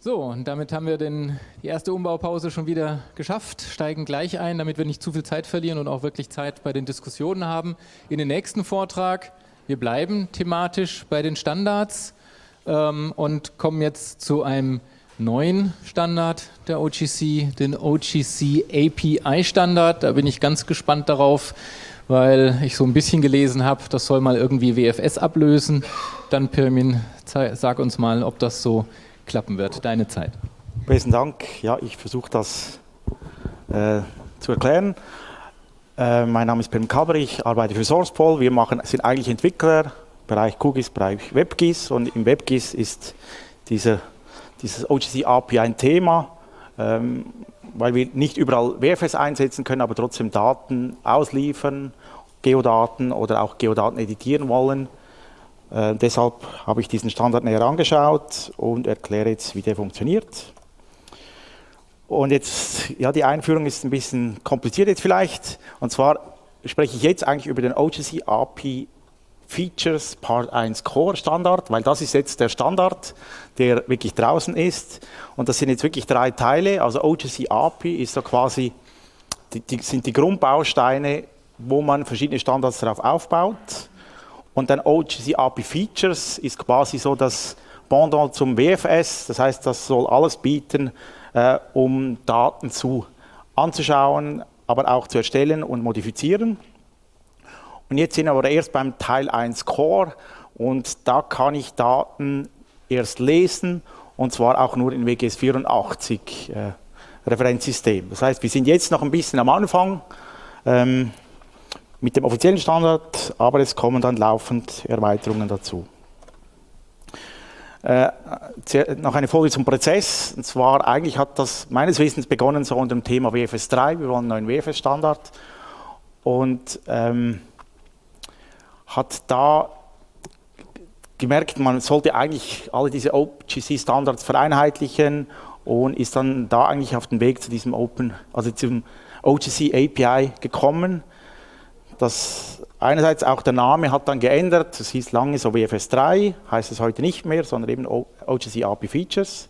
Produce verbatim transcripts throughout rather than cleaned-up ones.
So, und damit haben wir den, die erste Umbaupause schon wieder geschafft, steigen gleich ein, damit wir nicht zu viel Zeit verlieren und auch wirklich Zeit bei den Diskussionen haben. In den nächsten Vortrag, wir bleiben thematisch bei den Standards ähm, und kommen jetzt zu einem neuen Standard der O G C, den O G C A P I-Standard. Da bin ich ganz gespannt darauf, weil ich so ein bisschen gelesen habe, das soll mal irgendwie W F S ablösen. Dann Pirmin, sag uns mal, ob das so klappen wird. Deine Zeit. Besten Dank. Ja, ich versuche das äh, zu erklären. Äh, mein Name ist Pirmin Kalber, ich arbeite für SourcePol. Wir machen, sind eigentlich Entwickler, Bereich QGIS, Bereich WebGIS, und im WebGIS ist dieser, dieses O G C A P I ein Thema, ähm, weil wir nicht überall W F S einsetzen können, aber trotzdem Daten ausliefern, Geodaten oder auch Geodaten editieren wollen. Äh, deshalb habe ich diesen Standard näher angeschaut und erkläre jetzt, wie der funktioniert. Und jetzt, ja, die Einführung ist ein bisschen kompliziert jetzt vielleicht. Und zwar spreche ich jetzt eigentlich über den O G C A P I Features Part eins Core Standard, weil das ist jetzt der Standard, der wirklich draußen ist. Und das sind jetzt wirklich drei Teile. Also O G C A P I ist so quasi, die, die sind die Grundbausteine, wo man verschiedene Standards darauf aufbaut. Und dann O G C A P I Features ist quasi so das Pendant zum W F S. Das heißt, das soll alles bieten, äh, um Daten zu anzuschauen, aber auch zu erstellen und modifizieren. Und jetzt sind wir aber erst beim Teil eins Core, und da kann ich Daten erst lesen, und zwar auch nur in W G S vierundachtzig äh, Referenzsystem. Das heißt, wir sind jetzt noch ein bisschen am Anfang ähm, mit dem offiziellen Standard, aber es kommen dann laufend Erweiterungen dazu. Äh, noch eine Folie zum Prozess, und zwar eigentlich hat das meines Wissens begonnen so unter dem Thema W F S drei, wir wollen einen neuen W F S-Standard, und ähm, hat da gemerkt, man sollte eigentlich alle diese O G C-Standards vereinheitlichen, und ist dann da eigentlich auf den Weg zu diesem Open, also zum O G C A P I gekommen. Das einerseits auch der Name hat dann geändert, es hieß lange so W F S drei, heißt es heute nicht mehr, sondern eben O G C A P I Features.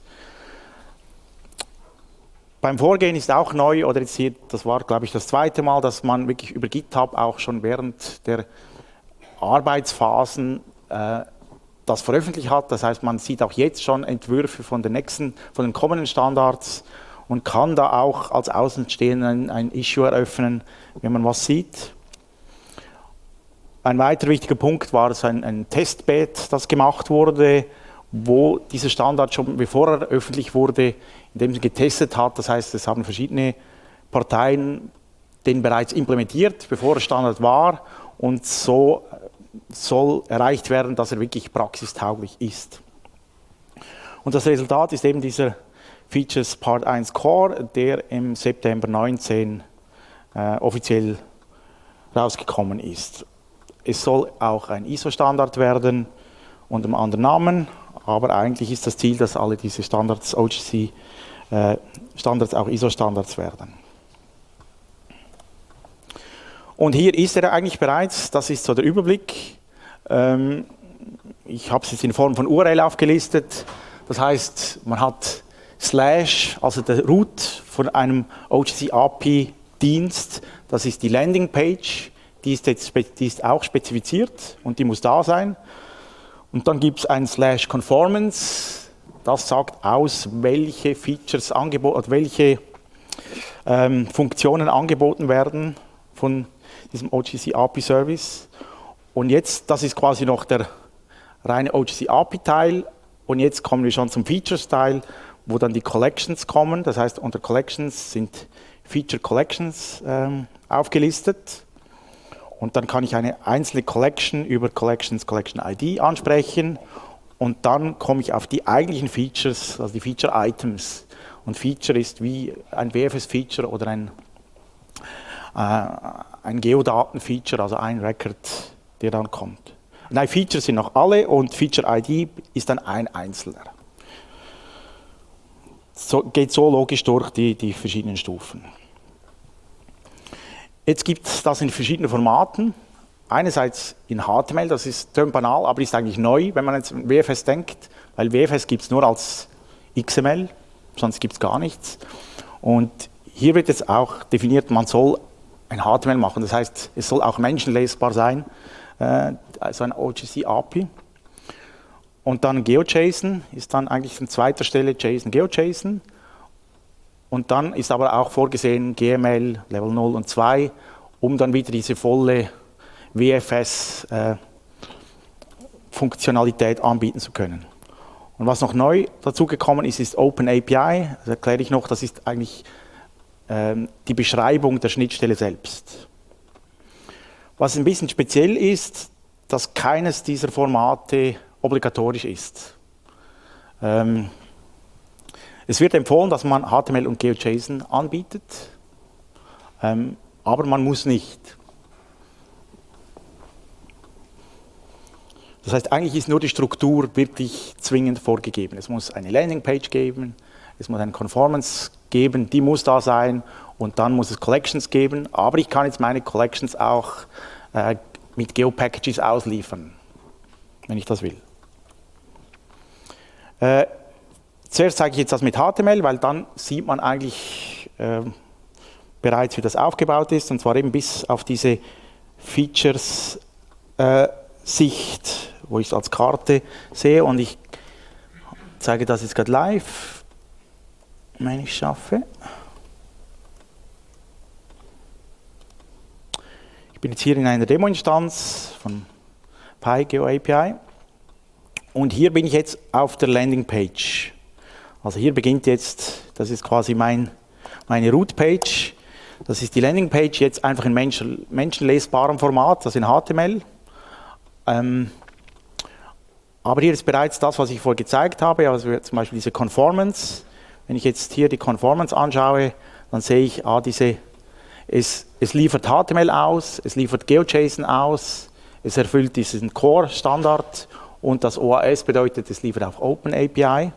Beim Vorgehen ist auch neu, oder jetzt hier, das war glaube ich das zweite Mal, dass man wirklich über GitHub auch schon während der Arbeitsphasen äh, das veröffentlicht hat. Das heißt, man sieht auch jetzt schon Entwürfe von den nächsten, von den kommenden Standards und kann da auch als Außenstehender ein, ein Issue eröffnen, wenn man was sieht. Ein weiterer wichtiger Punkt war es ein, ein Testbed, das gemacht wurde, wo dieser Standard schon bevor er öffentlich wurde, in dem sie getestet hat. Das heißt, es haben verschiedene Parteien den bereits implementiert, bevor der Standard war, und so soll erreicht werden, dass er wirklich praxistauglich ist. Und das Resultat ist eben dieser Features Part eins Core, der im September neunzehn äh, offiziell rausgekommen ist. Es soll auch ein I S O-Standard werden unter einem anderen Namen, aber eigentlich ist das Ziel, dass alle diese Standards, O G C-Standards auch I S O-Standards werden. Und hier ist er eigentlich bereits, das ist so der Überblick. Ähm, ich habe es jetzt in Form von U R L aufgelistet. Das heißt, man hat Slash, also der Root von einem O G C A P I-Dienst, das ist die Landingpage, die ist, jetzt, die ist auch spezifiziert und die muss da sein. Und dann gibt es ein Slash Conformance, das sagt aus, welche Features angeboten, welche ähm, Funktionen angeboten werden von diesem O G C A P I-Service. Und jetzt, das ist quasi noch der reine O G C A P I-Teil. Und jetzt kommen wir schon zum Features-Teil, wo dann die Collections kommen. Das heißt, unter Collections sind Feature Collections ähm, aufgelistet. Und dann kann ich eine einzelne Collection über Collections, Collection I D ansprechen. Und dann komme ich auf die eigentlichen Features, also die Feature-Items. Und Feature ist wie ein W F S-Feature oder ein ein Geodaten-Feature, also ein Record, der dann kommt. Nein, Features sind noch alle, und Feature I D ist dann ein einzelner. So, geht so logisch durch die, die verschiedenen Stufen. Jetzt gibt es das in verschiedenen Formaten. Einerseits in H T M L, das ist banal, aber ist eigentlich neu, wenn man jetzt an W F S denkt, weil W F S gibt es nur als X M L, sonst gibt es gar nichts. Und hier wird jetzt auch definiert, man soll ein H T M L machen. Das heißt, es soll auch menschenlesbar sein, äh, also ein O G C A P I. Und dann GeoJSON ist dann eigentlich an zweiter Stelle JSON, GeoJSON. Und dann ist aber auch vorgesehen G M L, Level null und zwei, um dann wieder diese volle W F S-Funktionalität äh, anbieten zu können. Und was noch neu dazugekommen ist, ist Open A P I. Das erkläre ich noch, das ist eigentlich ähm, die Beschreibung der Schnittstelle selbst. Was ein bisschen speziell ist, dass keines dieser Formate obligatorisch ist. Ähm, es wird empfohlen, dass man H T M L und GeoJSON anbietet, ähm, aber man muss nicht. Das heißt, eigentlich ist nur die Struktur wirklich zwingend vorgegeben. Es muss eine Landingpage geben, es muss eine Conformance geben, die muss da sein und dann muss es Collections geben, aber ich kann jetzt meine Collections auch äh, mit Geo-Packages ausliefern, wenn ich das will. Äh, zuerst zeige ich jetzt das mit H T M L, weil dann sieht man eigentlich äh, bereits, wie das aufgebaut ist, und zwar eben bis auf diese Features äh, Sicht, wo ich es als Karte sehe, und ich zeige das jetzt gerade live, wenn ich es schaffe. Ich bin jetzt hier in einer Demo-Instanz von PyGeo A P I und hier bin ich jetzt auf der Landingpage. Also hier beginnt jetzt, das ist quasi mein, meine Root-Page, das ist die Landingpage jetzt einfach in menschen, menschenlesbarem Format, das in H T M L. Ähm, aber hier ist bereits das, was ich vorher gezeigt habe, also zum Beispiel diese Conformance. Wenn ich jetzt hier die Conformance anschaue, dann sehe ich, ah, diese, es, es liefert H T M L aus, es liefert GeoJSON aus, es erfüllt diesen Core-Standard und das O A S bedeutet, es liefert auch Open A P I.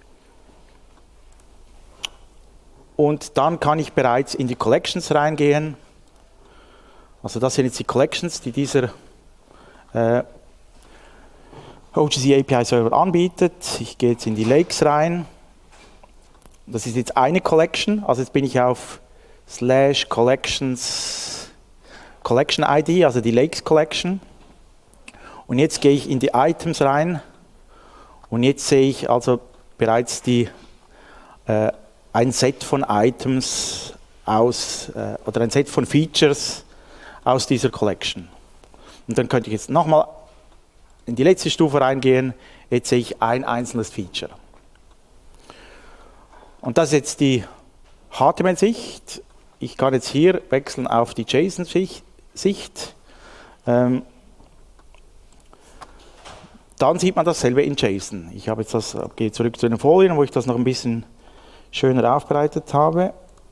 Und dann kann ich bereits in die Collections reingehen. Also das sind jetzt die Collections, die dieser äh, O G C A P I Server anbietet. Ich gehe jetzt in die Lakes rein. Das ist jetzt eine Collection, also jetzt bin ich auf slash collections Collection I D, also die Lakes Collection. Und jetzt gehe ich in die Items rein und jetzt sehe ich also bereits die, äh, ein Set von Items aus, äh, oder ein Set von Features aus dieser Collection. Und dann könnte ich jetzt nochmal in die letzte Stufe reingehen, jetzt sehe ich ein einzelnes Feature. Und das ist jetzt die H T M L-Sicht. Ich kann jetzt hier wechseln auf die JSON-Sicht. Ähm, dann sieht man dasselbe in JSON. Ich habe jetzt das, gehe zurück zu den Folien, wo ich das noch ein bisschen schöner aufbereitet habe.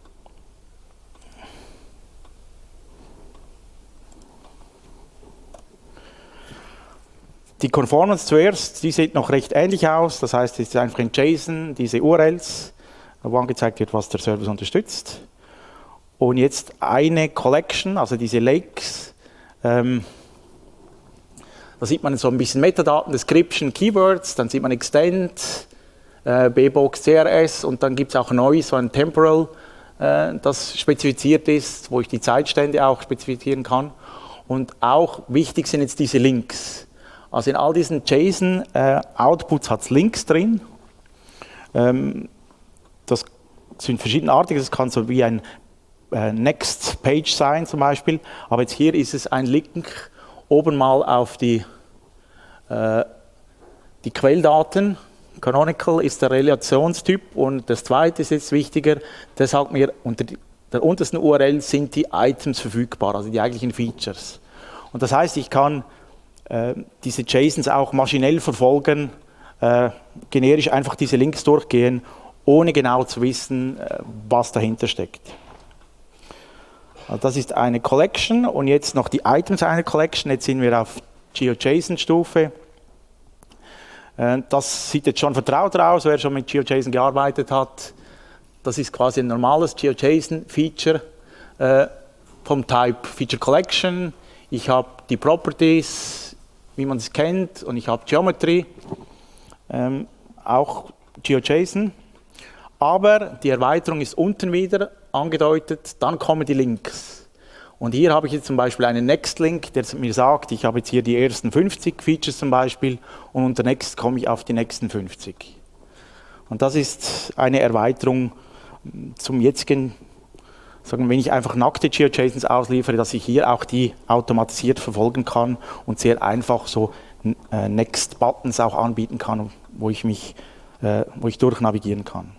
Die Conformance zuerst, die sieht noch recht ähnlich aus. Das heißt, es ist einfach in JSON diese U R Ls, wo angezeigt wird, was der Service unterstützt. Und jetzt eine Collection, also diese Lakes. Ähm, da sieht man so ein bisschen Metadaten, Description, Keywords, dann sieht man Extend, äh, B-Box, C R S und dann gibt es auch neu so ein Temporal, äh, das spezifiziert ist, wo ich die Zeitstände auch spezifizieren kann. Und auch wichtig sind jetzt diese Links. Also in all diesen JSON-Outputs äh, hat es Links drin. Ähm, das sind verschiedenartige, das kann so wie ein äh, Next Page sein zum Beispiel, aber jetzt hier ist es ein Link oben mal auf die, äh, die Quelldaten. Canonical ist der Relationstyp und das zweite ist jetzt wichtiger, der sagt mir, unter die, der untersten U R L sind die Items verfügbar, also die eigentlichen Features. Und das heißt, ich kann äh, diese JSONs auch maschinell verfolgen, äh, generisch einfach diese Links durchgehen, ohne genau zu wissen, äh, was dahinter steckt. Also das ist eine Collection und jetzt noch die Items einer Collection. Jetzt sind wir auf GeoJSON-Stufe. Äh, das sieht jetzt schon vertraut aus, wer schon mit GeoJSON gearbeitet hat. Das ist quasi ein normales GeoJSON-Feature äh, vom Type Feature Collection. Ich habe die Properties, wie man es kennt, und ich habe Geometry, ähm, auch GeoJSON. aber die Erweiterung ist unten wieder angedeutet, dann kommen die Links. Und hier habe ich jetzt zum Beispiel einen Next-Link, der mir sagt, ich habe jetzt hier die ersten fünfzig Features zum Beispiel und unter Next komme ich auf die nächsten fünfzig. Und das ist eine Erweiterung zum jetzigen, sagen, wenn ich einfach nackte GeoJSONs ausliefere, dass ich hier auch die automatisiert verfolgen kann und sehr einfach so äh, Next-Buttons auch anbieten kann, wo ich mich, äh, wo ich durchnavigieren kann.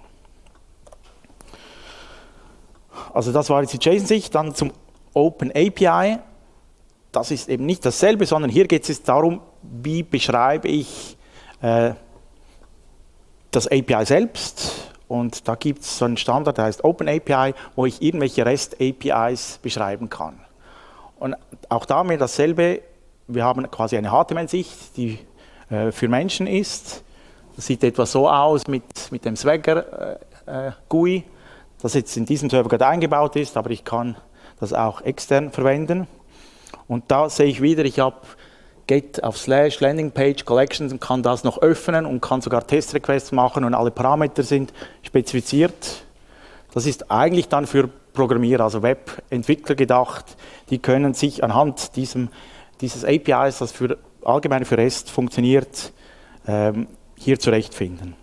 Also das war jetzt die JSON-Sicht, dann zum Open A P I. Das ist eben nicht dasselbe, sondern hier geht es jetzt darum, wie beschreibe ich äh, das A P I selbst. Und da gibt es so einen Standard, der heißt Open A P I, wo ich irgendwelche REST-A P Is beschreiben kann. Und auch da mir dasselbe, wir haben quasi eine H T M L-Sicht, die äh, für Menschen ist. Das sieht etwa so aus mit, mit dem Swagger äh, G U I, das jetzt in diesem Server gerade eingebaut ist, aber ich kann das auch extern verwenden. Und da sehe ich wieder, ich habe Get auf Slash Landing Page Collections und kann das noch öffnen und kann sogar Test-Requests machen und alle Parameter sind spezifiziert. Das ist eigentlich dann für Programmierer, also Webentwickler gedacht. Die können sich anhand diesem, dieses A P Is, das für, allgemein für REST funktioniert, ähm, hier zurechtfinden.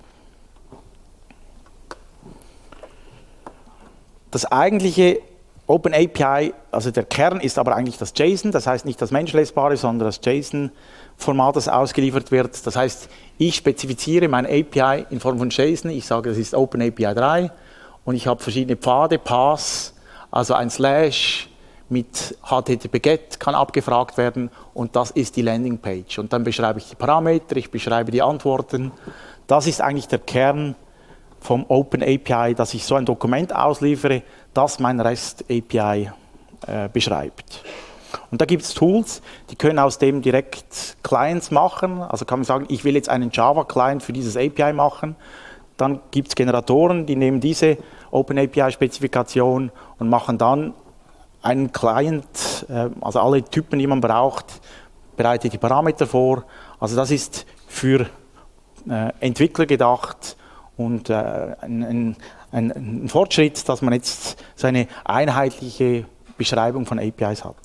Das eigentliche Open A P I, also der Kern ist aber eigentlich das JSON, das heißt nicht das menschlesbare, sondern das JSON-Format, das ausgeliefert wird. Das heißt, ich spezifiziere mein A P I in Form von JSON, ich sage, das ist Open A P I drei und ich habe verschiedene Pfade, Paths, also ein Slash mit H T T P Get kann abgefragt werden und das ist die Landingpage. Und dann beschreibe ich die Parameter, ich beschreibe die Antworten. Das ist eigentlich der Kern vom Open A P I, dass ich so ein Dokument ausliefere, das mein REST A P I äh, beschreibt. Und da gibt es Tools, die können aus dem direkt Clients machen. Also kann man sagen, ich will jetzt einen Java-Client für dieses A P I machen. Dann gibt es Generatoren, die nehmen diese Open A P I-Spezifikation und machen dann einen Client, äh, also alle Typen, die man braucht, bereitet die Parameter vor. Also das ist für äh, Entwickler gedacht und äh, ein, ein, ein, ein Fortschritt, dass man jetzt so eine einheitliche Beschreibung von A P Is hat.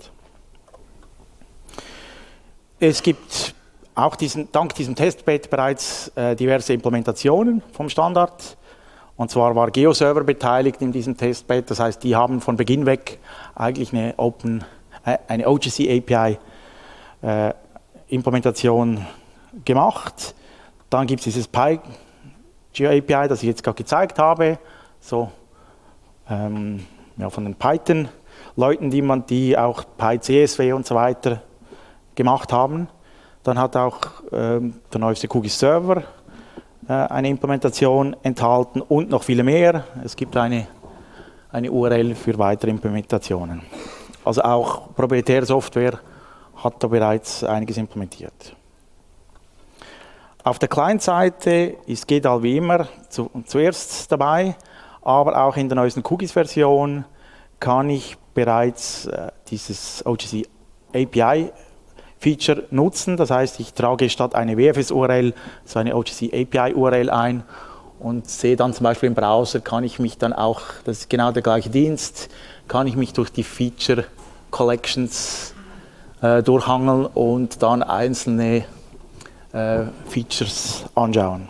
Es gibt auch diesen, dank diesem Testbed bereits äh, diverse Implementationen vom Standard. Und zwar war GeoServer beteiligt in diesem Testbed. Das heißt, die haben von Beginn weg eigentlich eine, Open, äh, eine O G C A P I äh, Implementation gemacht. Dann gibt es dieses PyGeo A P I, das ich jetzt gerade gezeigt habe. So, ähm, ja, von den Python-Leuten, die, man, die auch PyCSV und so weiter gemacht haben. Dann hat auch ähm, der neueste QGIS-Server äh, eine Implementation enthalten und noch viele mehr. Es gibt eine, eine U R L für weitere Implementationen. Also auch proprietäre Software hat da bereits einiges implementiert. Auf der Client-Seite ist G D A L wie immer zu, zuerst dabei, aber auch in der neuesten QGIS-Version kann ich bereits äh, dieses O G C A P I Feature nutzen. Das heißt, ich trage statt eine W F S U R L so eine O G C A P I U R L ein und sehe dann zum Beispiel im Browser, kann ich mich dann auch, das ist genau der gleiche Dienst, kann ich mich durch die Feature Collections äh, durchhangeln und dann einzelne äh, Features anschauen.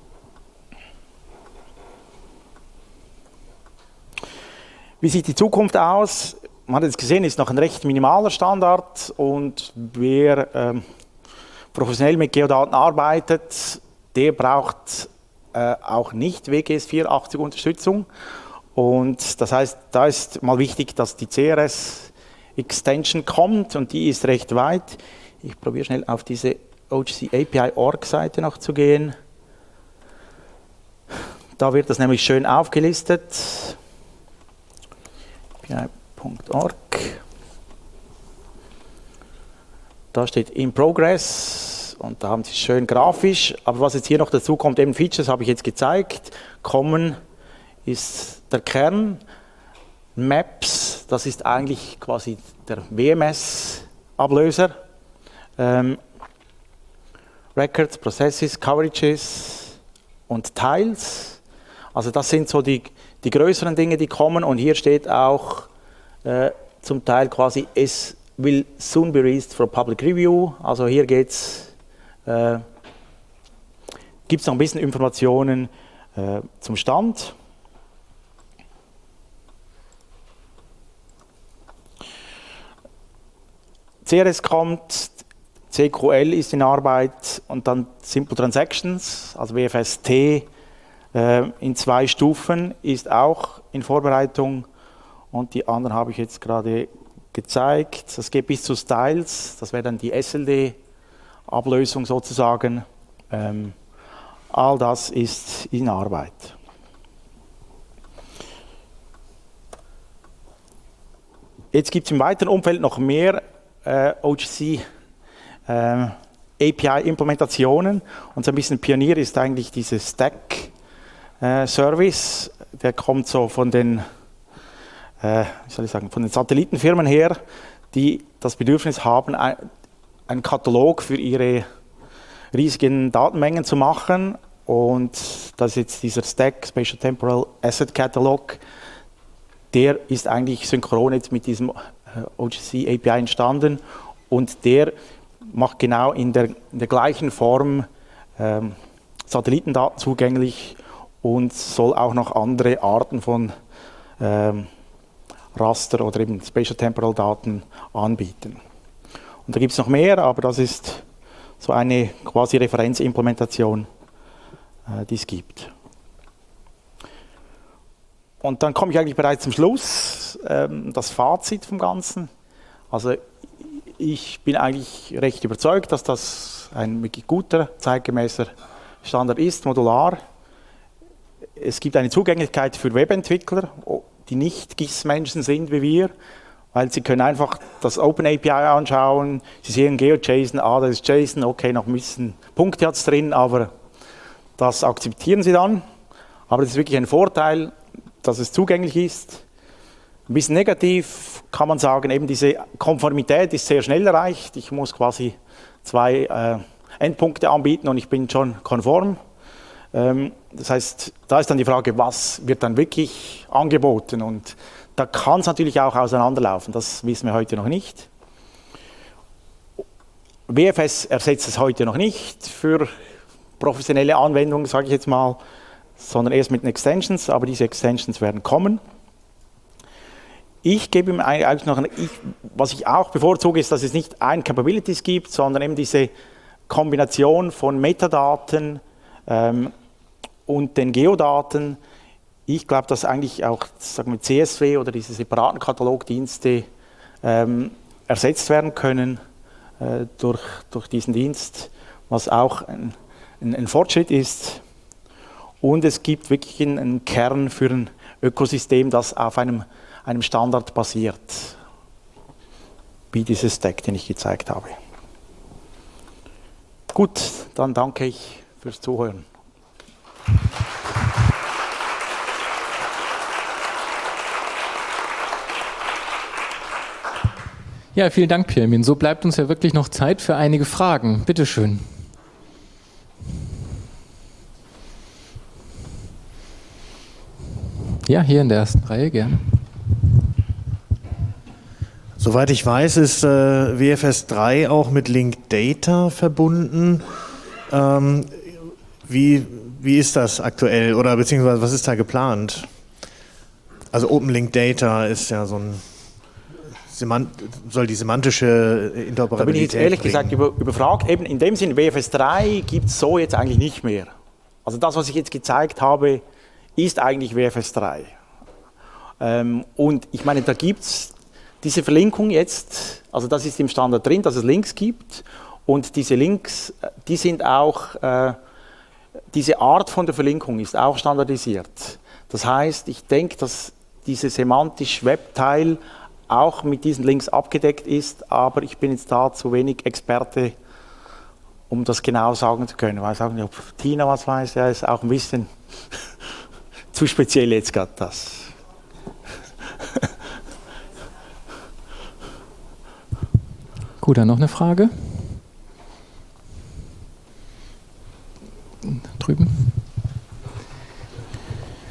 Wie sieht die Zukunft aus? Man hat jetzt gesehen, ist noch ein recht minimaler Standard und wer ähm, professionell mit Geodaten arbeitet, der braucht äh, auch nicht W G S vierhundertachtzig Unterstützung. Und das heißt, da ist mal wichtig, dass die C R S-Extension kommt und die ist recht weit. Ich probiere schnell auf diese O G C A P I Punkt org Seite noch zu gehen. Da wird das nämlich schön aufgelistet. A P I Punkt org. Da steht in progress und da haben sie es schön grafisch. Aber was jetzt hier noch dazu kommt, eben Features habe ich jetzt gezeigt. Common ist der Kern. Maps, das ist eigentlich quasi der W M S-Ablöser. Ähm, Records, Processes, Coverages und Tiles. Also das sind so die, die größeren Dinge, die kommen, und hier steht auch äh, zum Teil quasi, es will soon be released for public review. Also hier geht's, äh, gibt es noch ein bisschen Informationen äh, zum Stand. C R S kommt, C Q L ist in Arbeit und dann Simple Transactions, also W F S T äh, in zwei Stufen ist auch in Vorbereitung, und die anderen habe ich jetzt gerade gezeigt. Das geht bis zu Styles, das wäre dann die S L D-Ablösung sozusagen. Ähm, all das ist in Arbeit. Jetzt gibt es im weiteren Umfeld noch mehr äh, O G C äh, A P I-Implementationen, und so ein bisschen Pionier ist eigentlich dieses Stack-Service. Äh, der kommt so von den, äh, wie soll ich sagen, von den Satellitenfirmen her, die das Bedürfnis haben, ein, einen Katalog für ihre riesigen Datenmengen zu machen, und das ist jetzt dieser Stack Spatial Temporal Asset Catalog. Der ist eigentlich synchron jetzt mit diesem O G C A P I entstanden, und der macht genau in der, in der gleichen Form ähm, Satellitendaten zugänglich und soll auch noch andere Arten von ähm, Raster oder eben Spatial Temporal Daten anbieten. Und da gibt es noch mehr, aber das ist so eine quasi Referenzimplementation, äh, die es gibt. Und dann komme ich eigentlich bereits zum Schluss, ähm, das Fazit vom Ganzen. Also ich bin eigentlich recht überzeugt, dass das ein wirklich guter, zeitgemäßer Standard ist, modular. Es gibt eine Zugänglichkeit für Webentwickler, die nicht G I S-Menschen sind wie wir, weil sie können einfach das Open A P I anschauen, sie sehen GeoJSON, ah, das ist JSON, okay, noch ein bisschen Punkte hat es drin, aber das akzeptieren sie dann. Aber das ist wirklich ein Vorteil, dass es zugänglich ist. Ein bisschen negativ kann man sagen, eben diese Konformität ist sehr schnell erreicht. Ich muss quasi zwei äh, Endpunkte anbieten und ich bin schon konform. Ähm, das heißt, da ist dann die Frage, was wird dann wirklich angeboten? Und da kann es natürlich auch auseinanderlaufen, das wissen wir heute noch nicht. W F S ersetzt es heute noch nicht für professionelle Anwendungen, sage ich jetzt mal, sondern erst mit den Extensions, aber diese Extensions werden kommen. Ich gebe ihm eigentlich noch, ich, was ich auch bevorzuge, ist, dass es nicht ein Capabilities gibt, sondern eben diese Kombination von Metadaten ähm, und den Geodaten. Ich glaube, dass eigentlich auch sagen wir, C S V oder diese separaten Katalogdienste ähm, ersetzt werden können äh, durch, durch diesen Dienst, was auch ein, ein, ein Fortschritt ist. Und es gibt wirklich einen, einen Kern für ein Ökosystem, das auf einem einem Standard basiert, wie dieses Stack, den ich gezeigt habe. Gut, dann danke ich fürs Zuhören. Ja, vielen Dank, Pirmin. So bleibt uns ja wirklich noch Zeit für einige Fragen. Bitte schön. Ja, hier in der ersten Reihe, gerne. Soweit ich weiß, ist äh, W F S drei auch mit Linkdata verbunden. Ähm, wie, wie ist das aktuell oder beziehungsweise was ist da geplant? Also Open Linkdata ist ja so ein Semant soll die semantische Interoperabilität Da bin ich jetzt ehrlich bringen. gesagt über, überfragt. Eben in dem Sinne, W F S drei gibt es so jetzt eigentlich nicht mehr. Also das, was ich jetzt gezeigt habe, ist eigentlich W F S drei. Ähm, und ich meine, da gibt es diese Verlinkung jetzt, also das ist im Standard drin, dass es Links gibt, und diese Links, die sind auch, äh, diese Art von der Verlinkung ist auch standardisiert. Das heißt, ich denke, dass dieser semantisch Web-Teil auch mit diesen Links abgedeckt ist, aber ich bin jetzt da zu wenig Experte, um das genau sagen zu können. Ich weiß auch nicht, ob Tina was weiß, ja, ist auch ein bisschen zu speziell jetzt gerade das. Gut, dann noch eine Frage. Drüben.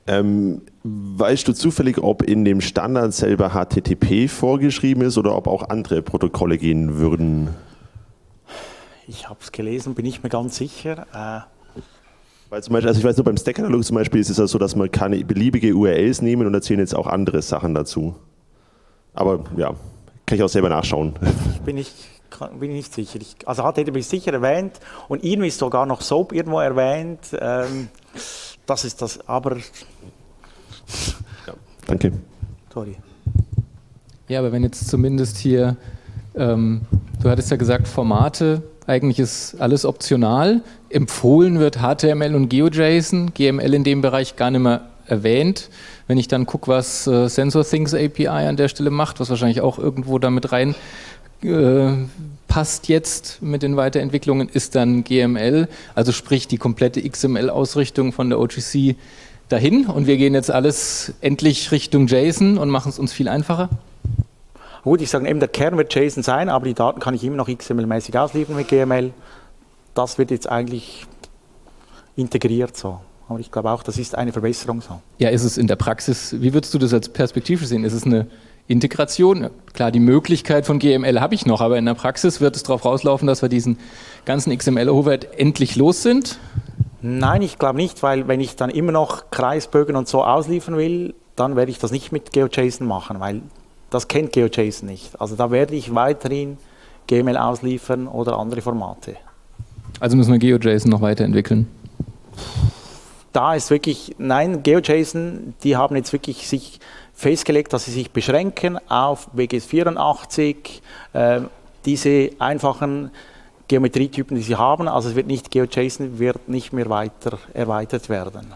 Ähm, weißt du zufällig, ob in dem Standard selber H T T P vorgeschrieben ist oder ob auch andere Protokolle gehen würden? Ich habe es gelesen, bin nicht mehr ganz sicher. Äh Weil zum Beispiel, also ich weiß nur, beim Stack-Katalog zum Beispiel ist es ja so, dass man keine beliebige U R Ls nehmen und erzählen jetzt auch andere Sachen dazu. Aber ja, kann ich auch selber nachschauen. Ich bin nicht, bin nicht sicher. Ich, also H T T P ist sicher erwähnt und irgendwie ist sogar noch SOAP irgendwo erwähnt. Ähm, das ist das, aber... Ja, danke. Sorry. Ja, aber wenn jetzt zumindest hier, ähm, du hattest ja gesagt, Formate, eigentlich ist alles optional. Empfohlen wird H T M L und GeoJSON, G M L in dem Bereich gar nicht mehr erwähnt. Wenn ich dann gucke, was äh, SensorThings A P I an der Stelle macht, was wahrscheinlich auch irgendwo damit rein äh, passt jetzt mit den Weiterentwicklungen, ist dann G M L, also sprich die komplette X M L-Ausrichtung von der O G C dahin und wir gehen jetzt alles endlich Richtung JSON und machen es uns viel einfacher. Gut, ich sage eben, der Kern wird JSON sein, aber die Daten kann ich immer noch X M L-mäßig ausliefern mit G M L. Das wird jetzt eigentlich integriert so. Aber ich glaube auch, das ist eine Verbesserung so. Ja, ist es in der Praxis, wie würdest du das als Perspektive sehen? Ist es eine Integration? Klar, die Möglichkeit von G M L habe ich noch, aber in der Praxis wird es darauf rauslaufen, dass wir diesen ganzen X M L-Overhead endlich los sind? Nein, ich glaube nicht, weil wenn ich dann immer noch Kreisbögen und so ausliefern will, dann werde ich das nicht mit GeoJSON machen, weil das kennt GeoJSON nicht. Also da werde ich weiterhin G M L ausliefern oder andere Formate. Also müssen wir GeoJSON noch weiterentwickeln? Da ist wirklich, nein, GeoJSON, die haben jetzt wirklich sich festgelegt, dass sie sich beschränken auf W G S vierundachtzig, äh, diese einfachen Geometrietypen, die sie haben. Also es wird nicht, GeoJSON wird nicht mehr weiter erweitert werden.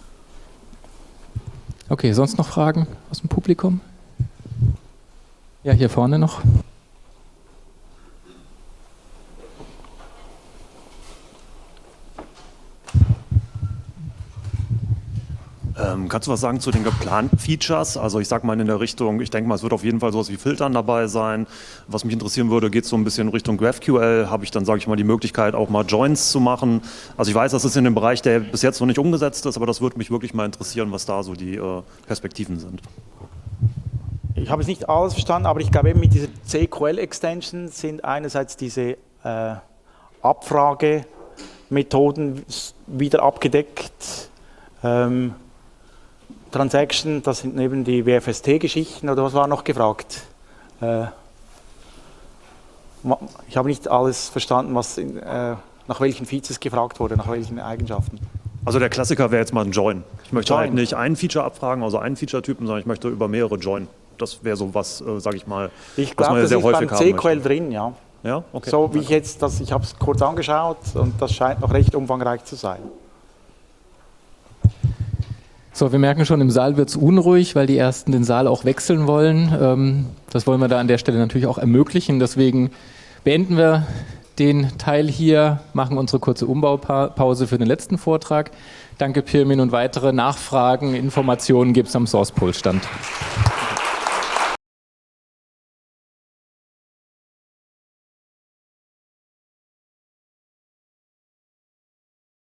Okay, sonst noch Fragen aus dem Publikum? Ja, hier vorne noch. Ähm, kannst du was sagen zu den geplanten Features? Also ich sag mal in der Richtung, ich denke mal, es wird auf jeden Fall sowas wie Filtern dabei sein. Was mich interessieren würde, geht so ein bisschen Richtung GraphQL. Habe ich dann, sage ich mal, die Möglichkeit auch mal Joins zu machen? Also ich weiß, das ist in dem Bereich, der bis jetzt noch nicht umgesetzt ist, aber das würde mich wirklich mal interessieren, was da so die äh, Perspektiven sind. Ich habe es nicht alles verstanden, aber ich glaube eben mit dieser C Q L-Extension sind einerseits diese äh, Abfragemethoden wieder abgedeckt. Ähm, Transaction, das sind eben die W F S T-Geschichten, oder was war noch gefragt? Äh, ich habe nicht alles verstanden, was in, äh, nach welchen Features gefragt wurde, nach welchen Eigenschaften. Also der Klassiker wäre jetzt mal ein Join. Ich möchte Join. halt nicht einen Feature abfragen, also einen Feature-Typen, sondern ich möchte über mehrere Join. Das wäre so was, äh, sage ich mal, ich was glaub, man ja das sehr ist häufig beim haben C Q L möchte. drin, ja. Ja? Okay. So wie ich jetzt, das, ich habe es kurz angeschaut und das scheint noch recht umfangreich zu sein. So, wir merken schon, im Saal wird es unruhig, weil die Ersten den Saal auch wechseln wollen. Ähm, das wollen wir da an der Stelle natürlich auch ermöglichen. Deswegen beenden wir den Teil hier, machen unsere kurze Umbaupause für den letzten Vortrag. Danke, Pirmin, und weitere Nachfragen, Informationen gibt es am SourcePol-Stand.